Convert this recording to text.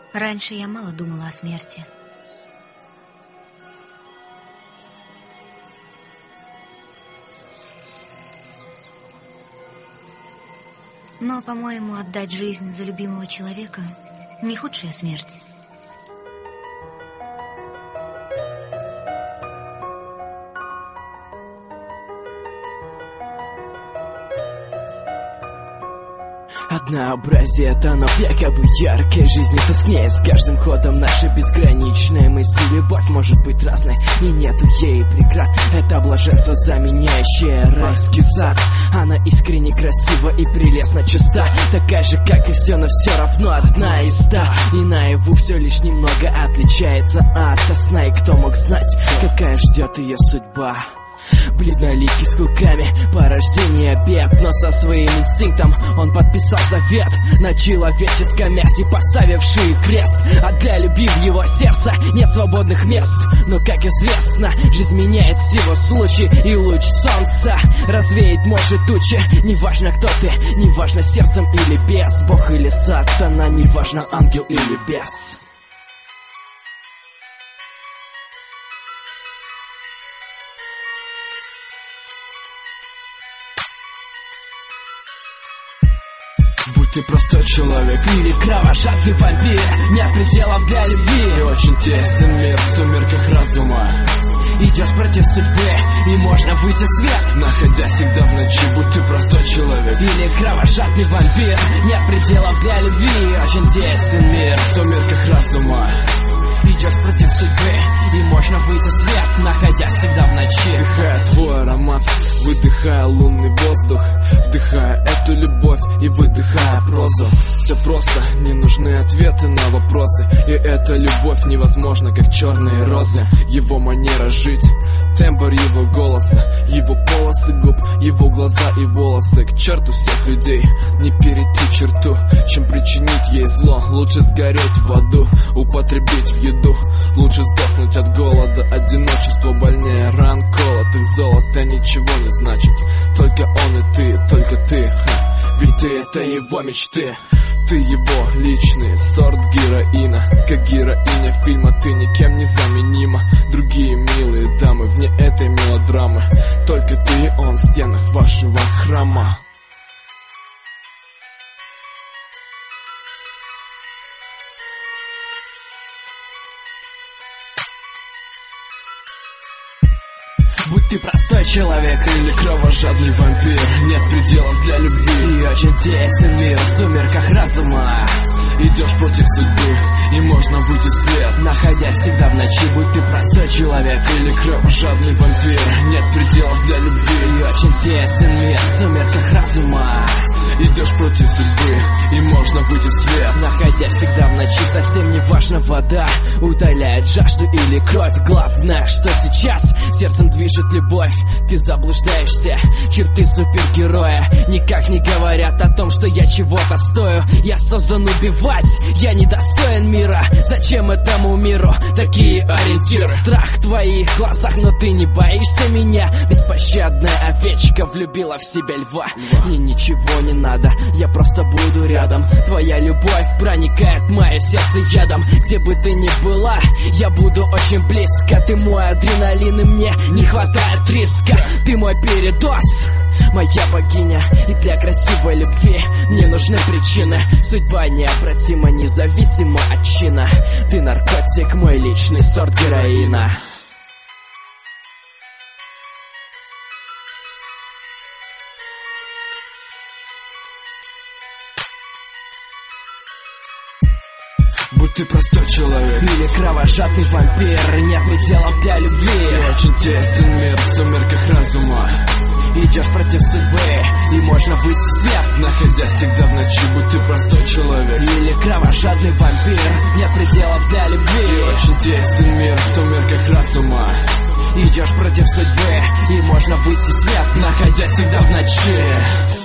Раньше я мало думала о смерти. Но, по-моему, отдать жизнь за любимого человека — не худшая смерть. Однообразие тонов якобы яркой жизни тускнеет с каждым ходом. Наша безграничная мысль, любовь может быть разной, и нету ей преград. Это блаженство, заменяющее райский сад. Она искренне красива и прелестно чиста, такая же, как и все, но все равно одна из ста. И наяву все лишь немного отличается от сна. И кто мог знать, какая ждет ее судьба? Бледноликий с клыками, порождение бед, но со своим инстинктом он подписал завет на человеческом мясе, поставивший крест. А для любимого сердца нет свободных мест. Но, как известно, жизнь меняет всего случай, и луч солнца развеять может тучи. Неважно, кто ты, неважно, сердцем или без, Бог или сатана, неважно, ангел или бес. Будь ты простой человек или кровожадный вампир, нет пределов для любви. И очень тесен мир в сумерках разума. Идешь против судьбы, и можно выйти в свет, находясь всегда в ночи. Будь ты простой человек или кровожадный вампир, нет пределов для любви. Очень тесен мир в сумерках разума. Идешь против судьбы, и можно выйти в свет, находясь всегда в ночи. Вдыхая твой аромат, выдыхая лунный воздух, вдыхая эту любовь и выдыхая прозу. Все просто, не нужны ответы на вопросы, и эта любовь невозможна, как черные розы. Его манера жить, тембр его голоса, его полосы губ, его глаза и волосы. К черту всех людей, не перейти черту, чем причинить ей зло. Лучше сгореть в аду, употребить в еду. Лучше сдохнуть от голода, одиночество больнее ран колотых. Золото ничего не значит, только он и ты, только ты, ведь ты это его мечты. Ты его личный сорт героина, как героиня фильма. Ты никем не заменима. Другие милые дамы вне этой мелодрамы, только ты и он в стенах вашего храма. Будь ты простой человек или кровожадный вампир, нет пределов для любви. И очень тесен мир в сумерках разума. Идешь против судьбы, и можно выйти в свет, находясь всегда в ночи. Будь ты простой человек или кровожадный вампир, нет пределов для любви. И очень тесен мир в сумерках разума. Идешь против судьбы, и можно выйти в свет, находясь всегда в ночи. Совсем не важно, вода утоляет жажду или кровь. Главное, что сейчас сердцем движет любовь. Ты заблуждаешься, черты супергероя никак не говорят о том, что я чего-то стою. Я создан убивать, я недостоин мира. Зачем этому миру такие ориентиры? Страх в твоих глазах, но ты не боишься меня. Беспощадная овечка влюбила в себя льва. Мне ничего не надо, я просто буду рядом. Твоя любовь проникает в мое сердце ядом. Где бы ты ни была, я буду очень близко. Ты мой адреналин, и мне не хватает риска. Ты мой передоз, моя богиня. И для красивой любви мне нужны причины. Судьба необратима, независимо от чина. Ты наркотик, мой личный сорт героина. Будь ты простой человек или кровожадный вампир, нет пределов для любви. И очень тесен мир в сумерках разума. Идешь против судьбы, и можно выйти в свет, находясь всегда в ночи. Будь ты простой человек или кровожадный вампир, нет пределов для любви. И очень тесен мир в сумерках разума. Идешь против судьбы, и можно выйти в свет, находясь всегда в ночи.